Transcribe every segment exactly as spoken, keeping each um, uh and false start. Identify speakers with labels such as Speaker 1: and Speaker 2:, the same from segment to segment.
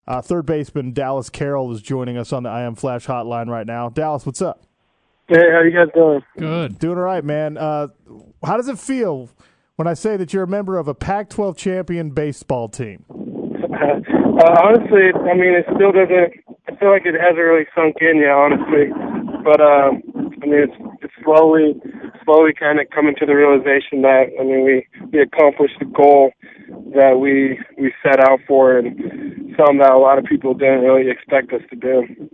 Speaker 1: Uh, third baseman Dallas Carroll is joining us on the I Am Flash hotline right now. Dallas, what's up?
Speaker 2: Hey, how you guys doing?
Speaker 3: Good.
Speaker 1: Doing all right, man. Uh, how does it feel when I say that you're a member of a Pac twelve champion baseball team?
Speaker 2: uh, honestly, I mean, it still doesn't, I feel like it hasn't really sunk in yet, honestly. But, um, I mean, it's, it's slowly, slowly kind of coming to the realization that, I mean, we, we accomplished the goal that we we set out for, and something that a lot of people didn't really expect us to do.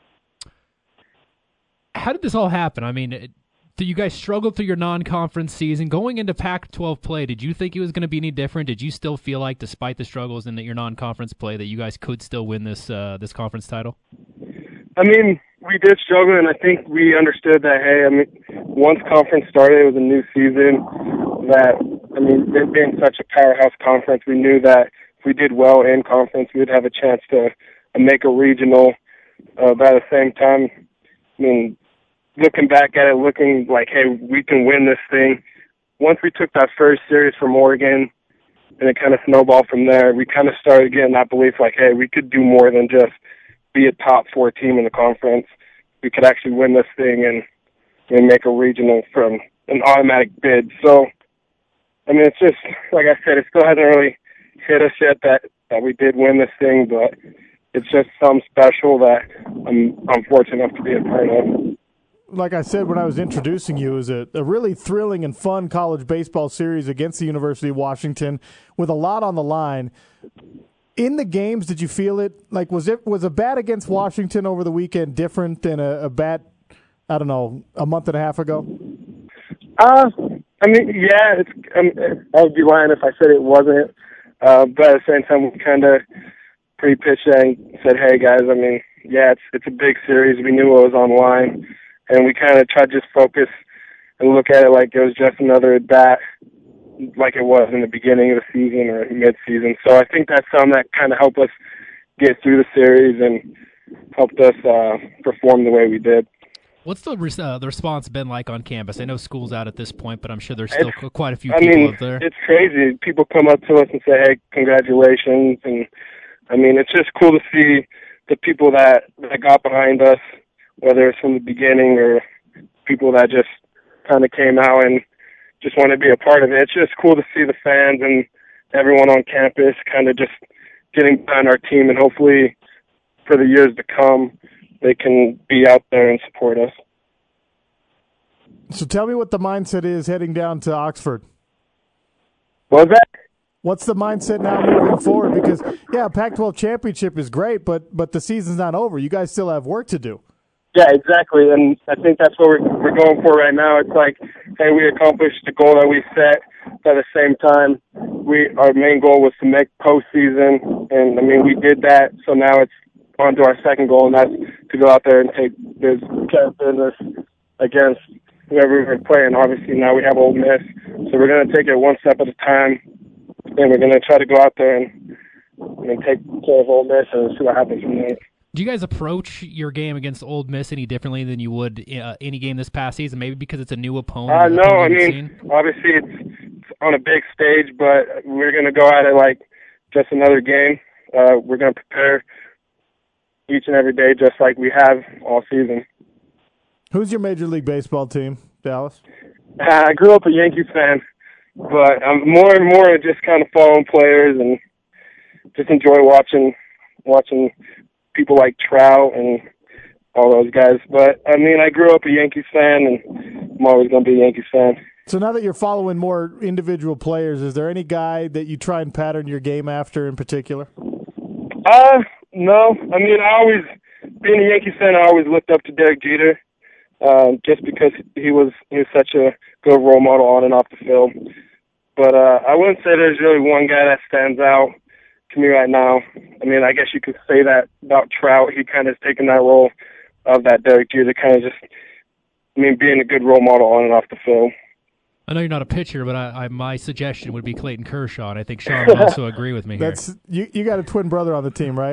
Speaker 3: How did this all happen? I mean, did you guys struggle through your non-conference season? Going into Pac twelve play, did you think it was going to be any different? Did you still feel like, despite the struggles in your non-conference play, that you guys could still win this uh, this conference title?
Speaker 2: I mean, we did struggle, and I think we understood that, hey, I mean, once conference started, it was a new season, that, I mean, it being such a powerhouse conference, we knew that if we did well in conference, we would have a chance to uh, make a regional. Uh, but at the same time, I mean, looking back at it, looking like, hey, we can win this thing. Once we took that first series from Oregon, and it kind of snowballed from there, we kind of started getting that belief like, hey, we could do more than just be a top four team in the conference. We could actually win this thing and, and make a regional from an automatic bid. So, I mean, it's just, like I said, it still hasn't really hit us yet that, that we did win this thing, but it's just something special that I'm, I'm fortunate enough to be a part of.
Speaker 1: Like I said when I was introducing you, it was a, a really thrilling and fun college baseball series against the University of Washington with a lot on the line. In the games, did you feel it? Like, was it was a bat against Washington over the weekend different than a, a bat, I don't know, a month and a half ago?
Speaker 2: Uh, I mean, yeah, it's, um, I would be lying if I said it wasn't. Uh, but at the same time, we kind of pre-pitched that and said, hey, guys, I mean, yeah, it's it's a big series. We knew what was on the line. And we kind of tried to just focus and look at it like it was just another at-bat, like it was in the beginning of the season or mid-season. So I think that's something that kind of helped us get through the series and helped us uh, perform the way we did.
Speaker 3: What's the uh, the response been like on campus? I know school's out at this point, but I'm sure there's still it's, quite a few
Speaker 2: I
Speaker 3: people
Speaker 2: mean,
Speaker 3: up there.
Speaker 2: It's crazy. People come up to us and say, hey, congratulations. And, I mean, it's just cool to see the people that, that got behind us, whether it's from the beginning or people that just kind of came out and just want to be a part of it. It's just cool to see the fans and everyone on campus kind of just getting behind our team, and hopefully for the years to come, they can be out there and support us.
Speaker 1: So tell me what the mindset is heading down to Oxford.
Speaker 2: What was that?
Speaker 1: What's the mindset now moving forward? Because, yeah, Pac twelve championship is great, but but the season's not over. You guys still have work to do.
Speaker 2: Yeah, exactly, and I think that's what we're, we're going for right now. It's like, hey, we accomplished the goal that we set, but at the same time, we our main goal was to make postseason, and, I mean, we did that, so now it's on to our second goal, and that's to go out there and take this care of business against whoever we're playing. Obviously, now we have Ole Miss, so we're going to take it one step at a time, and we're going to try to go out there and, and take care of Ole Miss and see what happens from there.
Speaker 3: Do you guys approach your game against Ole Miss any differently than you would uh, any game this past season? Maybe because it's a new opponent?
Speaker 2: Uh, no, I mean, seen? obviously it's, it's on a big stage, but we're going to go at it like just another game. Uh, we're going to prepare each and every day just like we have all season.
Speaker 1: Who's your Major League Baseball team, Dallas?
Speaker 2: Uh, I grew up a Yankees fan, but I'm more and more just kind of following players and just enjoy watching watching people like Trout and all those guys. But, I mean, I grew up a Yankees fan, and I'm always going to be a Yankees fan.
Speaker 1: So now that you're following more individual players, is there any guy that you try and pattern your game after in particular?
Speaker 2: Uh, no. I mean, I always, being a Yankees fan, I always looked up to Derek Jeter, um, just because he was he was such a good role model on and off the field. But uh, I wouldn't say there's really one guy that stands out to me right now. I mean, I guess you could say that about Trout. He kind of has taken that role of that Derek Jeter, kind of just, I mean, being a good role model on and off the field.
Speaker 3: I know you're not a pitcher, but I, I, my suggestion would be Clayton Kershaw, and I think Sean would also agree with me here.
Speaker 1: That's you. You got a twin brother on the team, right?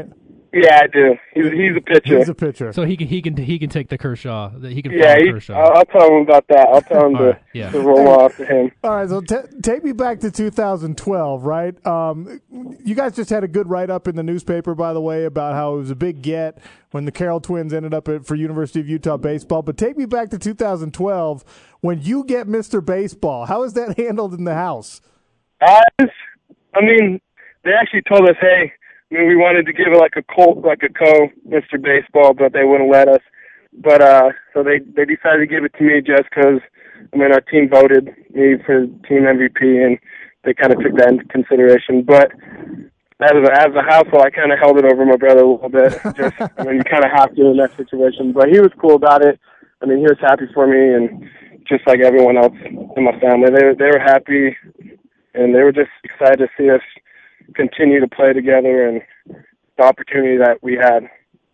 Speaker 2: Yeah, I do. He's he's a pitcher.
Speaker 1: He's a pitcher.
Speaker 3: So he can he can he can take the Kershaw. He can
Speaker 2: yeah,
Speaker 3: follow
Speaker 2: he,
Speaker 3: Kershaw.
Speaker 2: I'll, I'll tell him about that. I'll tell him to,
Speaker 3: right, yeah.
Speaker 2: to roll off to him.
Speaker 1: All right, so t- take me back to two thousand twelve, right? Um, you guys just had a good write-up in the newspaper, by the way, about how it was a big get when the Carroll twins ended up at, for University of Utah baseball. But take me back to two thousand twelve when you get Mister Baseball. How is that handled in the house?
Speaker 2: Uh, I mean, they actually told us, hey, I mean, we wanted to give it like a Colt, like a co Mister Baseball, but they wouldn't let us. But uh, so they they decided to give it to me just because, I mean, our team voted me for team M V P, and they kind of took that into consideration. But as a, as a household, I kind of held it over my brother a little bit. Just, I mean, you kind of have to in that situation. But he was cool about it. I mean, he was happy for me, and just like everyone else in my family, they they were happy, and they were just excited to see us continue to play together and the opportunity that we had.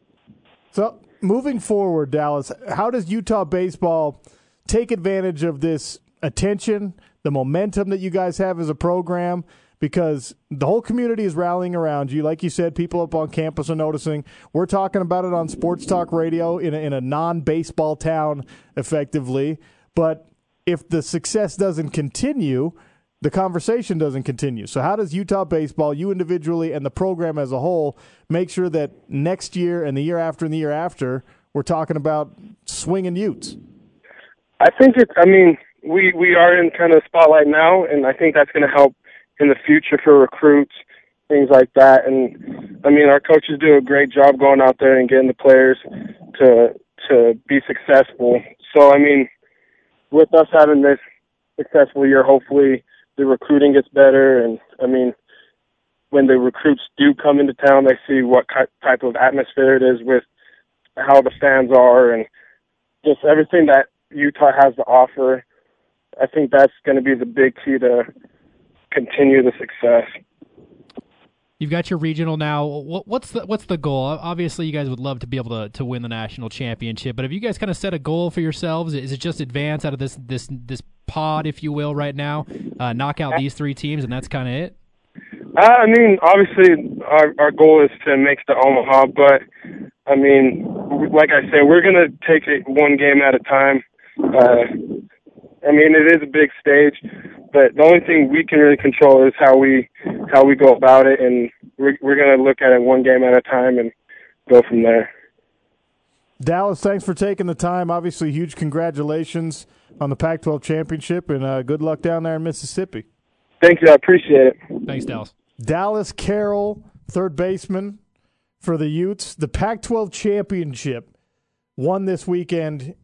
Speaker 1: So, moving forward, Dallas, how does Utah baseball take advantage of this attention, the momentum that you guys have as a program? Because the whole community is rallying around you. Like you said, people up on campus are noticing. We're talking about it on Sports Talk Radio in a, in a non-baseball town, effectively. But if the success doesn't continue, the conversation doesn't continue. So how does Utah baseball, you individually and the program as a whole, make sure that next year and the year after and the year after, we're talking about swinging Utes?
Speaker 2: I think it's, I mean, we, we are in kind of the spotlight now, and I think that's going to help in the future for recruits, things like that. And, I mean, our coaches do a great job going out there and getting the players to to be successful. So, I mean, with us having this successful year, hopefully the recruiting gets better, and I mean, when the recruits do come into town, they see what type of atmosphere it is with how the fans are and just everything that Utah has to offer. I think that's going to be the big key to continue the success.
Speaker 3: You've got your regional now. What's the what's the goal? Obviously, you guys would love to be able to, to win the national championship, but have you guys kind of set a goal for yourselves? Is it just advance out of this this this pod, if you will, right now, uh, knock out these three teams, and that's kind of it?
Speaker 2: Uh, I mean, obviously, our our goal is to make the Omaha, but I mean, like I said, we're gonna take it one game at a time. Uh, I mean, it is a big stage, but the only thing we can really control is how we how we go about it, and we're we're gonna look at it one game at a time and go from there.
Speaker 1: Dallas, thanks for taking the time. Obviously, huge congratulations on the Pac twelve championship, and uh, good luck down there in Mississippi.
Speaker 2: Thank you. I appreciate it.
Speaker 3: Thanks, Dallas.
Speaker 1: Dallas Carroll, third baseman for the Utes. The Pac twelve championship won this weekend